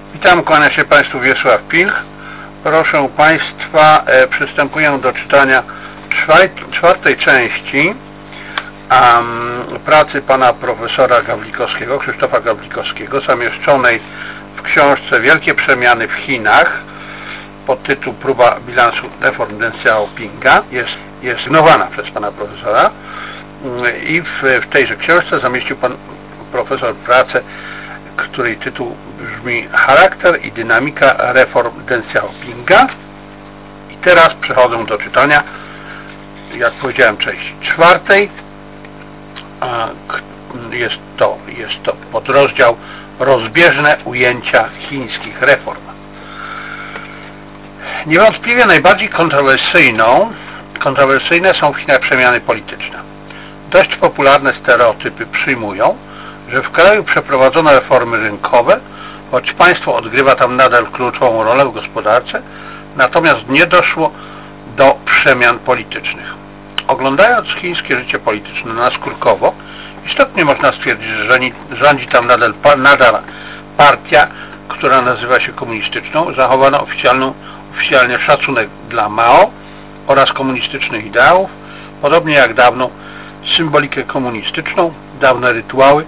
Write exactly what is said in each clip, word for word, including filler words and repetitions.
Witam, kłania się Państwu Wiesław Pilch. Proszę Państwa, e, przystępuję do czytania czwartej części um, pracy pana profesora Gawlikowskiego, Krzysztofa Gawlikowskiego, zamieszczonej w książce Wielkie przemiany w Chinach pod tytuł Próba bilansu reform Deng Xiaopinga. Jest, jest sygnowana przez pana profesora i w, w tejże książce zamieścił pan profesor pracę, której tytuł brzmi Charakter i dynamika reform Deng Xiaopinga. I teraz przechodzę do czytania, jak powiedziałem, części czwartej. Jest to, jest to podrozdział Rozbieżne ujęcia chińskich reform. Niewątpliwie najbardziej kontrowersyjną, kontrowersyjne są w Chinach przemiany polityczne. Dość popularne stereotypy przyjmują, że w kraju przeprowadzono reformy rynkowe, choć państwo odgrywa tam nadal kluczową rolę w gospodarce, natomiast nie doszło do przemian politycznych. Oglądając chińskie życie polityczne naskórkowo, istotnie można stwierdzić, że rządzi tam nadal, nadal partia, która nazywa się komunistyczną. Zachowano oficjalną, oficjalnie szacunek dla Mao oraz komunistycznych ideałów, podobnie jak dawną symbolikę komunistyczną, dawne rytuały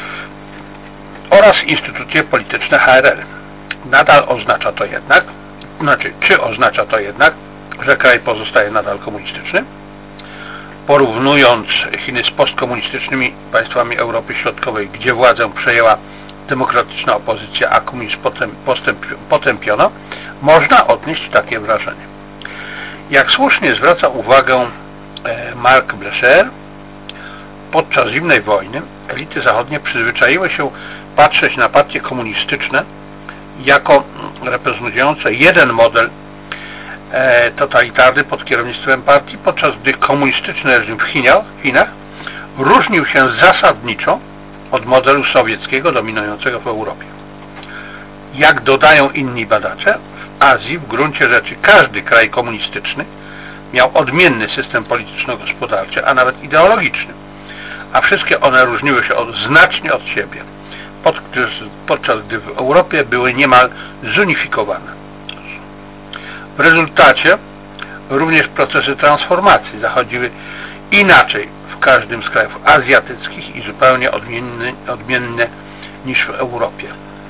oraz instytucje polityczne H R L. Nadal oznacza to jednak, znaczy, czy oznacza to jednak, że kraj pozostaje nadal komunistyczny? Porównując Chiny z postkomunistycznymi państwami Europy Środkowej, gdzie władzę przejęła demokratyczna opozycja, a komunizm potępiono, można odnieść takie wrażenie. Jak słusznie zwraca uwagę Mark Blecher, podczas zimnej wojny elity zachodnie przyzwyczaiły się patrzeć na partie komunistyczne jako reprezentujące jeden model e, totalitarny pod kierownictwem partii, podczas gdy komunistyczny reżim w Chinach, w Chinach różnił się zasadniczo od modelu sowieckiego dominującego w Europie. Jak dodają inni badacze, w Azji w gruncie rzeczy każdy kraj komunistyczny miał odmienny system polityczno-gospodarczy, a nawet ideologiczny, a wszystkie one różniły się od, znacznie od siebie, pod, podczas gdy w Europie były niemal zunifikowane. W rezultacie również procesy transformacji zachodziły inaczej w każdym z krajów azjatyckich i zupełnie odmienne, odmienne niż w Europie.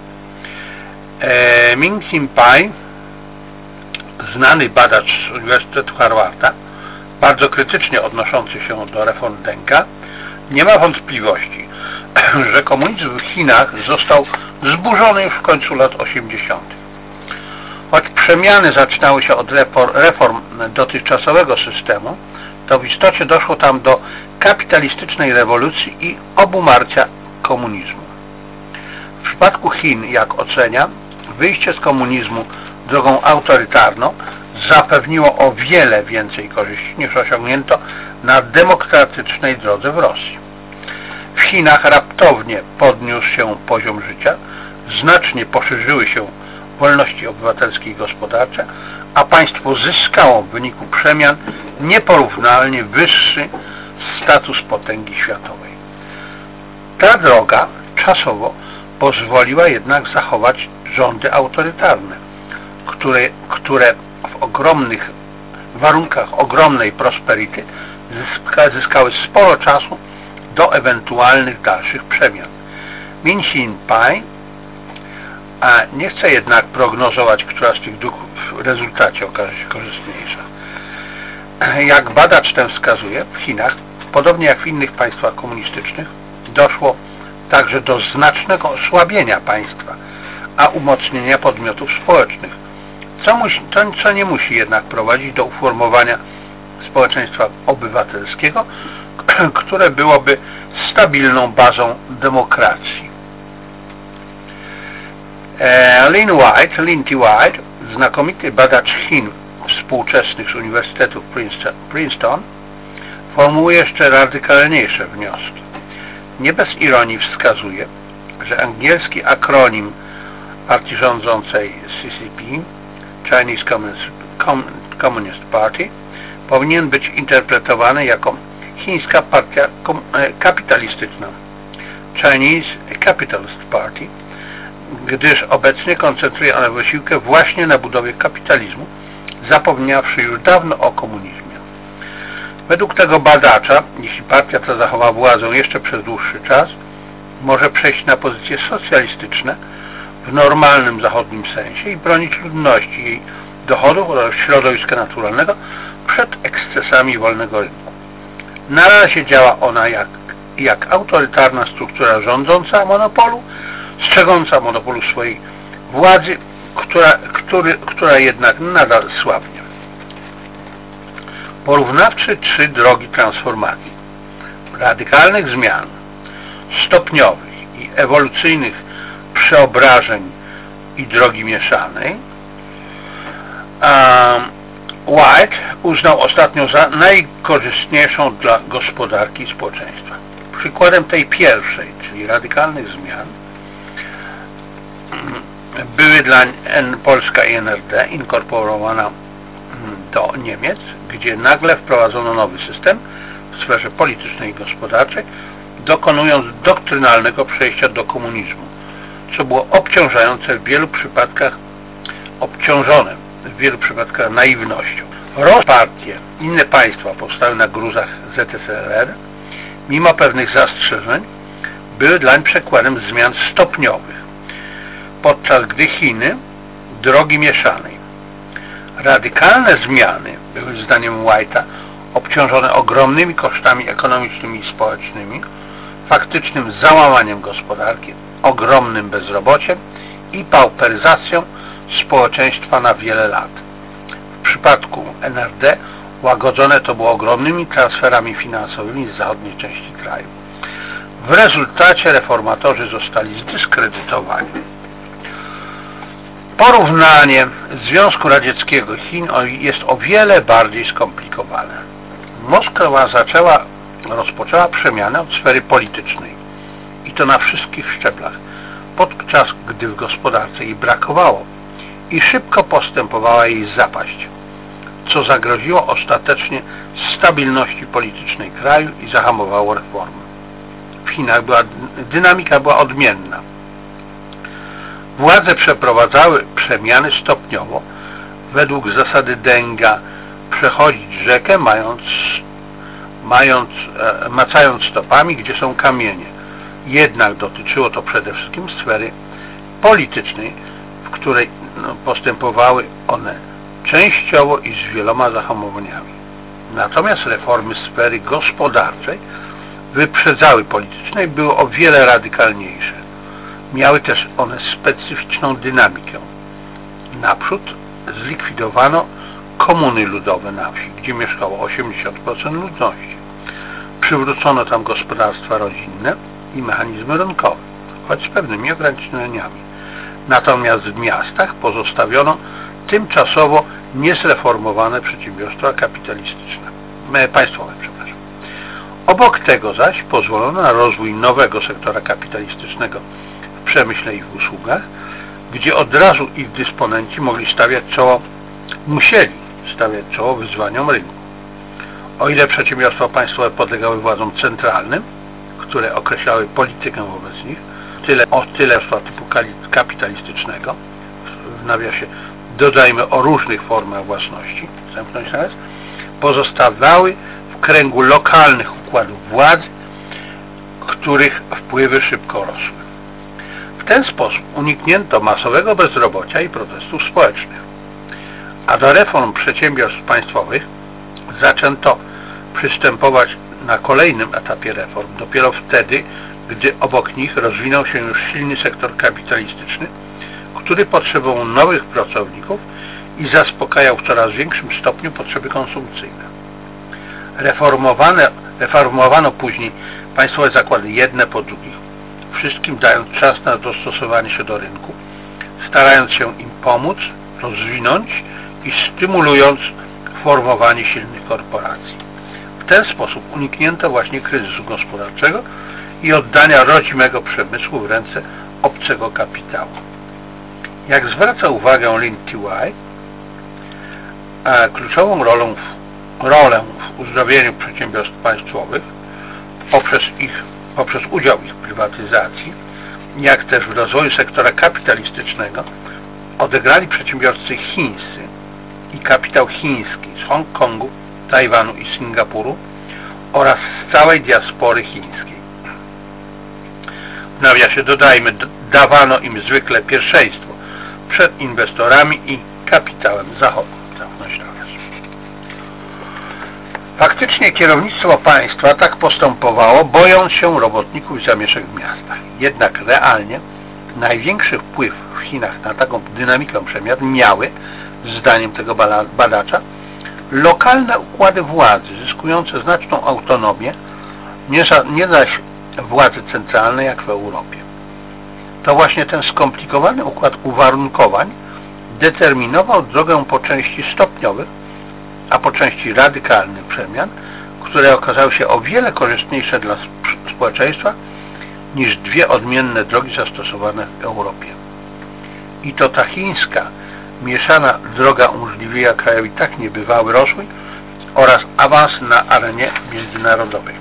E, Ming Xin-pai, znany badacz z Uniwersytetu Harvarda, bardzo krytycznie odnoszący się do reform Denga, nie ma wątpliwości, że komunizm w Chinach został zburzony już w końcu lat osiemdziesiątych. Choć przemiany zaczynały się od reform dotychczasowego systemu, to w istocie doszło tam do kapitalistycznej rewolucji i obumarcia komunizmu. W przypadku Chin, jak ocenia, wyjście z komunizmu drogą autorytarną zapewniło o wiele więcej korzyści niż osiągnięto na demokratycznej drodze w Rosji. W Chinach raptownie podniósł się poziom życia, znacznie poszerzyły się wolności obywatelskie i gospodarcze, a państwo zyskało w wyniku przemian nieporównalnie wyższy status potęgi światowej. Ta droga czasowo pozwoliła jednak zachować rządy autorytarne, które, które w ogromnych warunkach ogromnej prosperity zyska, zyskały sporo czasu do ewentualnych dalszych przemian. Ming Xin-pai nie chce jednak prognozować, która z tych dróg w rezultacie okaże się korzystniejsza. Jak badacz ten wskazuje, w Chinach, podobnie jak w innych państwach komunistycznych, doszło także do znacznego osłabienia państwa, a umocnienia podmiotów społecznych, co, musi, to, co nie musi jednak prowadzić do uformowania społeczeństwa obywatelskiego, które byłoby stabilną bazą demokracji. Lin White, Lin T. White, znakomity badacz Chin współczesnych z Uniwersytetu Princeton, Princeton, formułuje jeszcze radykalniejsze wnioski. Nie bez ironii wskazuje, że angielski akronim partii rządzącej C C P, Chinese Communist, Communist Party, powinien być interpretowany jako chińska partia kapitalistyczna, Chinese Capitalist Party, gdyż obecnie koncentruje ona wysiłkę właśnie na budowie kapitalizmu, zapomniawszy już dawno o komunizmie. Według tego badacza, jeśli partia ta zachowa władzę jeszcze przez dłuższy czas, może przejść na pozycje socjalistyczne w normalnym zachodnim sensie i bronić ludności, jej dochodów oraz środowiska naturalnego przed ekscesami wolnego rynku. Na razie działa ona jak, jak autorytarna struktura rządząca monopolu, strzegąca monopolu swojej władzy, która, który, która jednak nadal słabnie. Porównawczy trzy drogi transformacji, radykalnych zmian, stopniowych i ewolucyjnych przeobrażeń i drogi mieszanej, White uznał ostatnio za najkorzystniejszą dla gospodarki i społeczeństwa. Przykładem tej pierwszej, czyli radykalnych zmian, były dla Polska i N R D inkorporowana do Niemiec, gdzie nagle wprowadzono nowy system w sferze politycznej i gospodarczej, dokonując doktrynalnego przejścia do komunizmu, co było obciążające w wielu przypadkach obciążone w wielu przypadkach naiwnością. Partie, inne państwa powstały na gruzach Z S R R, mimo pewnych zastrzeżeń, były dlań przykładem zmian stopniowych, podczas gdy Chiny drogi mieszanej. Radykalne zmiany były zdaniem White'a obciążone ogromnymi kosztami ekonomicznymi i społecznymi, faktycznym załamaniem gospodarki, ogromnym bezrobociem i pauperyzacją społeczeństwa na wiele lat. W przypadku N R D łagodzone to było ogromnymi transferami finansowymi z zachodniej części kraju. W rezultacie reformatorzy zostali zdyskredytowani. Porównanie Związku Radzieckiego i Chin jest o wiele bardziej skomplikowane. Moskwa zaczęła, rozpoczęła przemianę od sfery politycznej i to na wszystkich szczeblach, podczas gdy w gospodarce jej brakowało i szybko postępowała jej zapaść, co zagroziło ostatecznie stabilności politycznej kraju i zahamowało reformy. W Chinach była, dynamika była odmienna. Władze przeprowadzały przemiany stopniowo, według zasady Denga, przechodzić rzekę, mając, mając, e, macając stopami, gdzie są kamienie. Jednak dotyczyło to przede wszystkim sfery politycznej, w której no, postępowały one częściowo i z wieloma zahamowaniami. Natomiast reformy sfery gospodarczej wyprzedzały polityczne i były o wiele radykalniejsze. Miały też one specyficzną dynamikę. Naprzód zlikwidowano komuny ludowe na wsi, gdzie mieszkało osiemdziesiąt procent ludności. Przywrócono tam gospodarstwa rodzinne i mechanizmy rynkowe, choć z pewnymi ograniczeniami. Natomiast w miastach pozostawiono tymczasowo niezreformowane przedsiębiorstwa kapitalistyczne, państwowe, przepraszam. Obok tego zaś pozwolono na rozwój nowego sektora kapitalistycznego w przemyśle i w usługach, gdzie od razu ich dysponenci mogli stawiać czoło, musieli stawiać czoło wyzwaniom rynku. O ile przedsiębiorstwa państwowe podlegały władzom centralnym, które określały politykę wobec nich, tyle o tyle typu kapitalistycznego, w nawiasie dodajmy o różnych formach własności, zamknąć nawias, pozostawały w kręgu lokalnych układów władzy, których wpływy szybko rosły. W ten sposób uniknięto masowego bezrobocia i protestów społecznych. A do reform przedsiębiorstw państwowych zaczęto przystępować na kolejnym etapie reform, dopiero wtedy, gdy obok nich rozwinął się już silny sektor kapitalistyczny, który potrzebował nowych pracowników i zaspokajał w coraz większym stopniu potrzeby konsumpcyjne. Reformowane, reformowano później państwowe zakłady jedne po drugich, wszystkim dając czas na dostosowanie się do rynku, starając się im pomóc, rozwinąć i stymulując formowanie silnych korporacji. W ten sposób uniknięto właśnie kryzysu gospodarczego i oddania rodzimego przemysłu w ręce obcego kapitału. Jak zwraca uwagę Lin T Y, kluczową rolę w, rolę w uzdrowieniu przedsiębiorstw państwowych poprzez, ich, poprzez udział ich prywatyzacji jak też w rozwoju sektora kapitalistycznego odegrali przedsiębiorcy chińscy i kapitał chiński z Hongkongu, Tajwanu i Singapuru oraz z całej diaspory chińskiej. W nawiasie dodajmy, dawano im zwykle pierwszeństwo przed inwestorami i kapitałem zachodnim. Zamknąć nawias. Faktycznie kierownictwo państwa tak postępowało, bojąc się robotników i zamieszek w miastach. Jednak realnie największy wpływ w Chinach na taką dynamikę przemian miały, zdaniem tego badacza, lokalne układy władzy, zyskujące znaczną autonomię, nie, za, nie zaś władzy centralnej jak w Europie. To właśnie ten skomplikowany układ uwarunkowań determinował drogę po części stopniowych, a po części radykalnych przemian, które okazały się o wiele korzystniejsze dla społeczeństwa niż dwie odmienne drogi zastosowane w Europie. I to ta chińska, mieszana droga umożliwiła krajowi tak niebywały rozwój oraz awans na arenie międzynarodowej.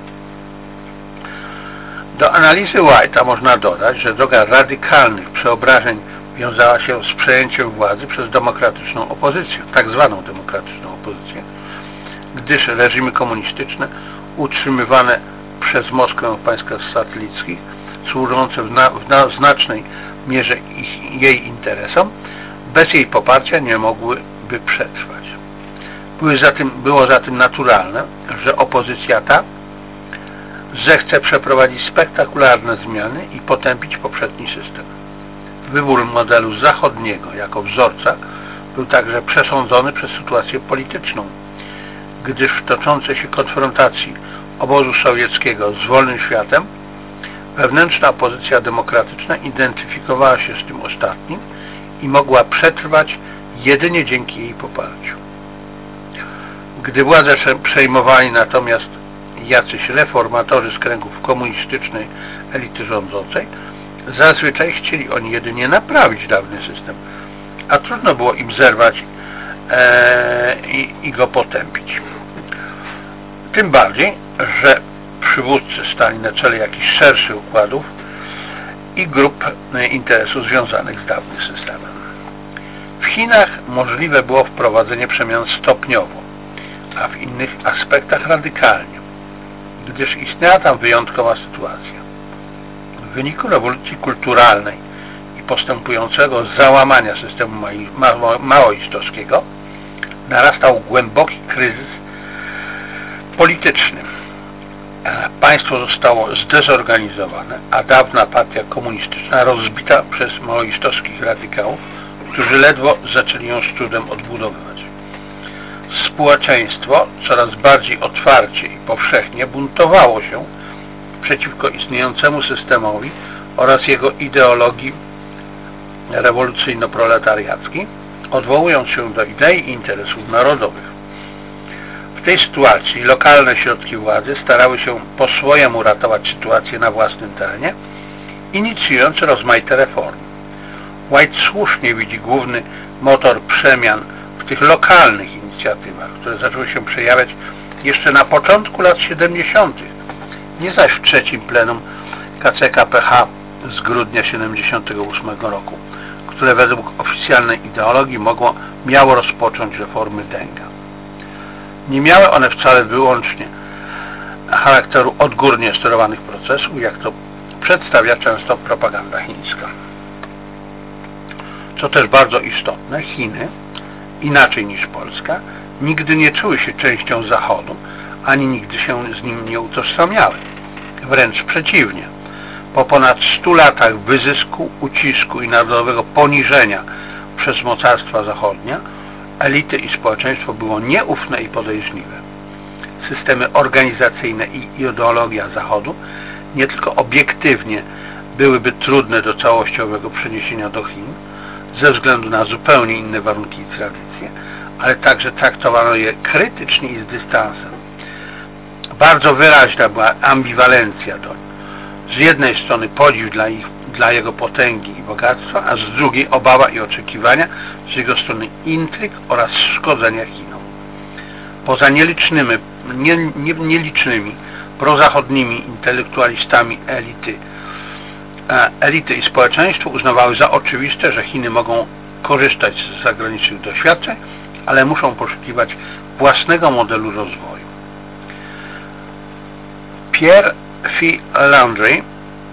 Do analizy White'a można dodać, że droga radykalnych przeobrażeń wiązała się z przejęciem władzy przez demokratyczną opozycję, tak zwaną demokratyczną opozycję, gdyż reżimy komunistyczne utrzymywane przez Moskwę w państwach satelickich, służące w, na, w na, znacznej mierze ich, jej interesom, bez jej poparcia nie mogłyby przetrwać. Były zatem, było zatem naturalne, że opozycja ta zechce przeprowadzić spektakularne zmiany i potępić poprzedni system. Wybór modelu zachodniego jako wzorca był także przesądzony przez sytuację polityczną, gdyż w toczącej się konfrontacji obozu sowieckiego z wolnym światem wewnętrzna opozycja demokratyczna identyfikowała się z tym ostatnim i mogła przetrwać jedynie dzięki jej poparciu. Gdy władzę przejmowali natomiast jacyś reformatorzy z kręgów komunistycznej elity rządzącej, zazwyczaj chcieli oni jedynie naprawić dawny system, a trudno było im zerwać e, i, i go potępić. Tym bardziej, że przywódcy stali na czele jakichś szerszych układów i grup interesów związanych z dawnym systemem. W Chinach możliwe było wprowadzenie przemian stopniowo, a w innych aspektach radykalnie, gdyż istniała tam wyjątkowa sytuacja. W wyniku rewolucji kulturalnej i postępującego załamania systemu maoistowskiego narastał głęboki kryzys polityczny. Państwo zostało zdezorganizowane, a dawna partia komunistyczna rozbita przez maoistowskich radykałów, którzy ledwo zaczęli ją z trudem odbudowywać. Społeczeństwo coraz bardziej otwarcie i powszechnie buntowało się przeciwko istniejącemu systemowi oraz jego ideologii rewolucyjno-proletariackiej, odwołując się do idei i interesów narodowych. W tej sytuacji lokalne środki władzy starały się po swojemu ratować sytuację na własnym terenie, inicjując rozmaite reformy. White słusznie widzi główny motor przemian w tych lokalnych inicjatywach, które zaczęły się przejawiać jeszcze na początku lat siedemdziesiątych, nie zaś w trzecim plenum K C K P H z grudnia siedemdziesiątego ósmego roku, które według oficjalnej ideologii mogło, miało rozpocząć reformy Denga. Nie miały one wcale wyłącznie charakteru odgórnie sterowanych procesów, jak to przedstawia często propaganda chińska. Co też bardzo istotne, Chiny, inaczej niż Polska, nigdy nie czuły się częścią Zachodu, ani nigdy się z nim nie utożsamiały. Wręcz przeciwnie. Po ponad stu latach wyzysku, ucisku i narodowego poniżenia przez mocarstwa zachodnie, elity i społeczeństwo było nieufne i podejrzliwe. Systemy organizacyjne i ideologia Zachodu nie tylko obiektywnie byłyby trudne do całościowego przeniesienia do Chin, ze względu na zupełnie inne warunki i tradycje, ale także traktowano je krytycznie i z dystansem. Bardzo wyraźna była ambiwalencja do nich. Z jednej strony podziw dla, ich, dla jego potęgi i bogactwa, a z drugiej obawa i oczekiwania z jego strony intryg oraz szkodzenia Chinom. Poza nielicznymi, nie, nie, nielicznymi prozachodnimi intelektualistami elity elity i społeczeństwo uznawały za oczywiste, że Chiny mogą korzystać z zagranicznych doświadczeń, ale muszą poszukiwać własnego modelu rozwoju. Pierre F. Landry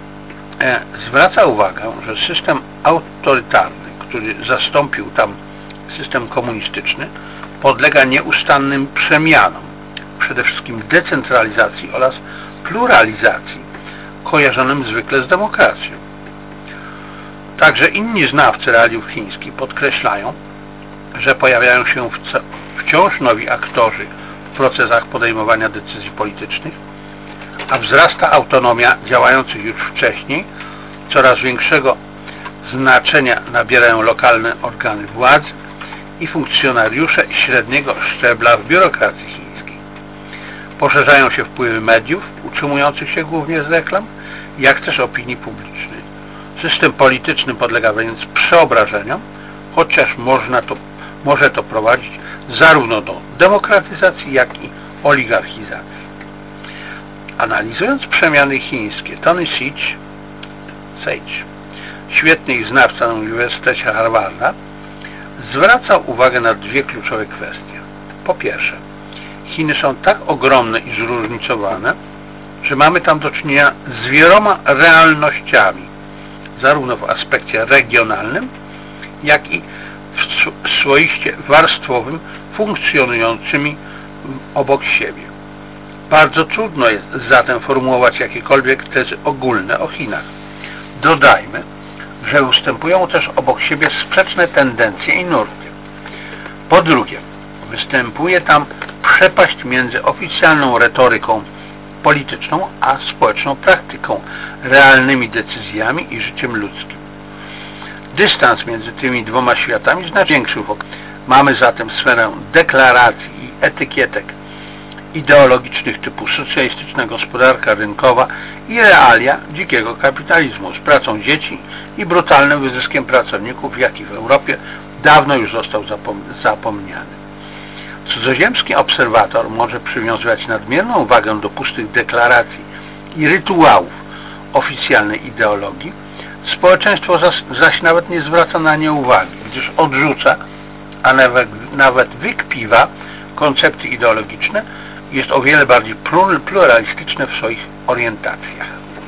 zwraca uwagę, że system autorytarny, który zastąpił tam system komunistyczny, podlega nieustannym przemianom, przede wszystkim decentralizacji oraz pluralizacji, kojarzonym zwykle z demokracją. Także inni znawcy realiów chińskich podkreślają, że pojawiają się wciąż nowi aktorzy w procesach podejmowania decyzji politycznych, a wzrasta autonomia działających już wcześniej, coraz większego znaczenia nabierają lokalne organy władzy i funkcjonariusze średniego szczebla w biurokracji chińskiej. Poszerzają się wpływy mediów, utrzymujących się głównie z reklam, jak też opinii publicznej. System polityczny podlega więc przeobrażeniom, chociaż można to, może to prowadzić zarówno do demokratyzacji, jak i oligarchizacji. Analizując przemiany chińskie, Tony Sage, Sage świetny ich znawca na Uniwersytecie Harvarda, zwracał uwagę na dwie kluczowe kwestie. Po pierwsze, Chiny są tak ogromne i zróżnicowane, że mamy tam do czynienia z wieloma realnościami, zarówno w aspekcie regionalnym, jak i w swoiście warstwowym, funkcjonującymi obok siebie. Bardzo trudno jest zatem formułować jakiekolwiek tezy ogólne o Chinach. Dodajmy, że występują też obok siebie sprzeczne tendencje i nurty. Po drugie, występuje tam przepaść między oficjalną retoryką polityczną, a społeczną praktyką, realnymi decyzjami i życiem ludzkim. Dystans między tymi dwoma światami znacznie większy. Mamy zatem sferę deklaracji i etykietek ideologicznych typu socjalistyczna gospodarka rynkowa i realia dzikiego kapitalizmu z pracą dzieci i brutalnym wyzyskiem pracowników, jaki w Europie dawno już został zapom zapomniany. Cudzoziemski obserwator może przywiązywać nadmierną wagę do pustych deklaracji i rytuałów oficjalnej ideologii. Społeczeństwo zaś, zaś nawet nie zwraca na nie uwagi, gdyż odrzuca, a nawet, nawet wykpiwa koncepty ideologiczne, jest o wiele bardziej pluralistyczne w swoich orientacjach.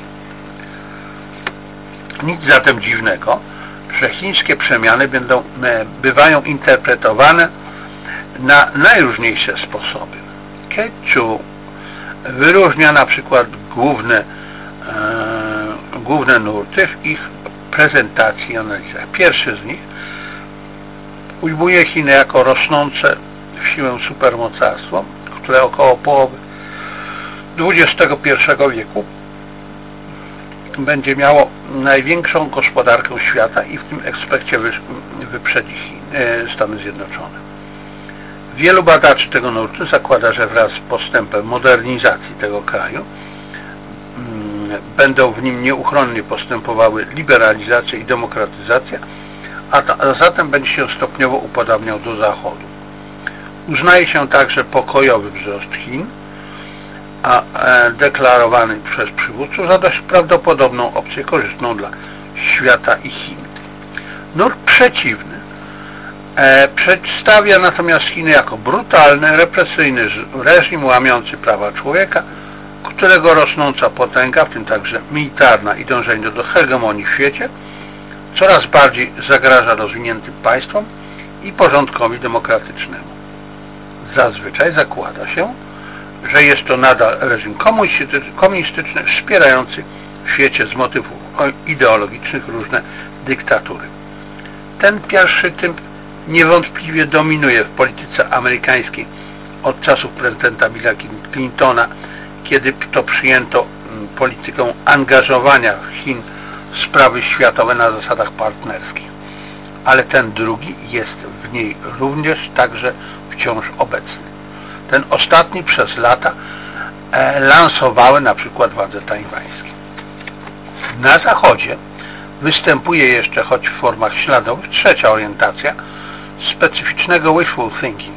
Nic zatem dziwnego, że chińskie przemiany będą, bywają interpretowane na najróżniejsze sposoby. Keqiu wyróżnia na przykład główne, e, główne nurty w ich prezentacji i analizach. Pierwszy z nich ujmuje Chiny jako rosnące w siłę supermocarstwo, które około połowy dwudziestego pierwszego wieku będzie miało największą gospodarkę świata i w tym aspekcie wyprzedzi Chiny, Stany Zjednoczone. Wielu badaczy tego nurtu zakłada, że wraz z postępem modernizacji tego kraju będą w nim nieuchronnie postępowały liberalizacja i demokratyzacja, a, ta, a zatem będzie się stopniowo upodabniał do Zachodu. Uznaje się także pokojowy wzrost Chin, a e, deklarowany przez przywódców za dość prawdopodobną opcję korzystną dla świata i Chin. Nurt przeciwny e, przedstawia natomiast Chiny jako brutalny, represyjny reżim łamiący prawa człowieka, którego rosnąca potęga, w tym także militarna i dążenie do hegemonii w świecie, coraz bardziej zagraża rozwiniętym państwom i porządkowi demokratycznemu. Zazwyczaj zakłada się, że jest to nadal reżim komunistyczny wspierający w świecie z motywów ideologicznych różne dyktatury. Ten pierwszy typ niewątpliwie dominuje w polityce amerykańskiej od czasów prezydenta Billa Clintona, kiedy to przyjęto politykę angażowania Chin w sprawy światowe na zasadach partnerskich. Ale ten drugi jest w niej również także wciąż obecny. Ten ostatni przez lata e, lansowały na przykład władze tajwańskie. Na Zachodzie występuje jeszcze, choć w formach śladowych, trzecia orientacja specyficznego wishful thinking.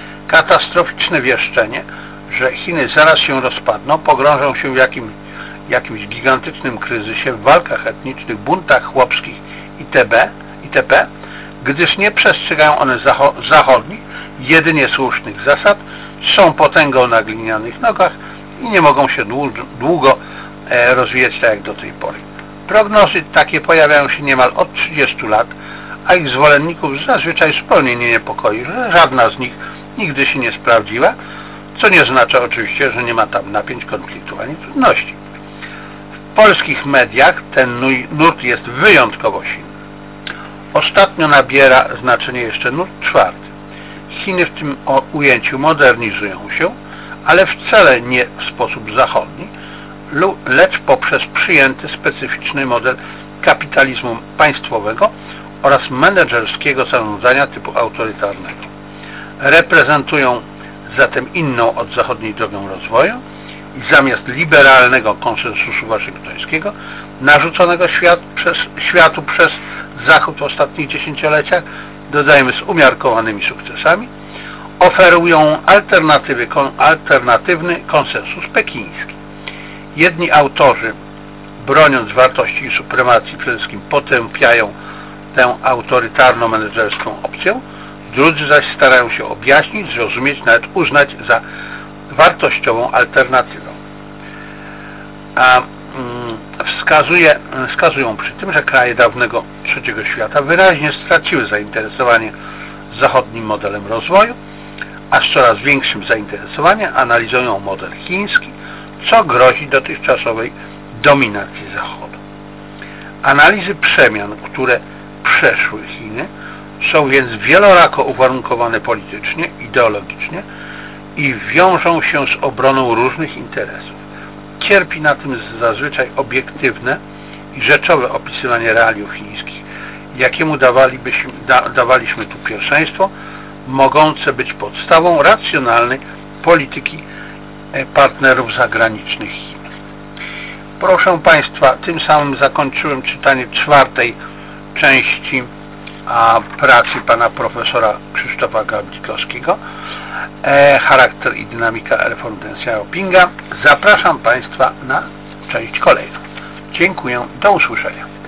Katastroficzne wieszczenie, że Chiny zaraz się rozpadną, pogrążą się w jakim, jakimś gigantycznym kryzysie, w walkach etnicznych, buntach chłopskich itp., itp., gdyż nie przestrzegają one zachodnich, jedynie słusznych zasad, są potęgą na glinianych nogach i nie mogą się długo rozwijać tak jak do tej pory. Prognozy takie pojawiają się niemal od trzydziestu lat, a ich zwolenników zazwyczaj zupełnie nie niepokoi, że żadna z nich nigdy się nie sprawdziła, co nie znaczy oczywiście, że nie ma tam napięć, konfliktów ani trudności. W polskich mediach ten nurt jest wyjątkowo silny. Ostatnio nabiera znaczenie jeszcze nurt czwarty. Chiny w tym ujęciu modernizują się, ale wcale nie w sposób zachodni, lecz poprzez przyjęty specyficzny model kapitalizmu państwowego oraz menedżerskiego zarządzania typu autorytarnego. Reprezentują zatem inną od zachodniej drogę rozwoju i zamiast liberalnego konsensusu waszyngtońskiego narzuconego świat przez, światu przez Zachód w ostatnich dziesięcioleciach, dodajmy z umiarkowanymi sukcesami, oferują alternatywy, kon, alternatywny konsensus pekiński. Jedni autorzy, broniąc wartości i supremacji, przede wszystkim potępiają tę autorytarno-menedżerską opcję, drudzy zaś starają się objaśnić, zrozumieć, nawet uznać za wartościową alternatywę. A mm, wskazuje, wskazują przy tym, że kraje dawnego trzeciego świata wyraźnie straciły zainteresowanie zachodnim modelem rozwoju, a z coraz większym zainteresowaniem analizują model chiński, co grozi dotychczasowej dominacji Zachodu. Analizy przemian, które przeszły Chiny, są więc wielorako uwarunkowane politycznie, ideologicznie i wiążą się z obroną różnych interesów. Cierpi na tym zazwyczaj obiektywne i rzeczowe opisywanie realiów chińskich, jakiemu dawalibyśmy, da, dawaliśmy tu pierwszeństwo, mogące być podstawą racjonalnej polityki partnerów zagranicznych Chin. Proszę Państwa, tym samym zakończyłem czytanie czwartej części a, pracy pana profesora Krzysztofa Gawlikowskiego e, Charakter i dynamika reform Deng Xiaopinga. Zapraszam Państwa na część kolejną. Dziękuję, do usłyszenia.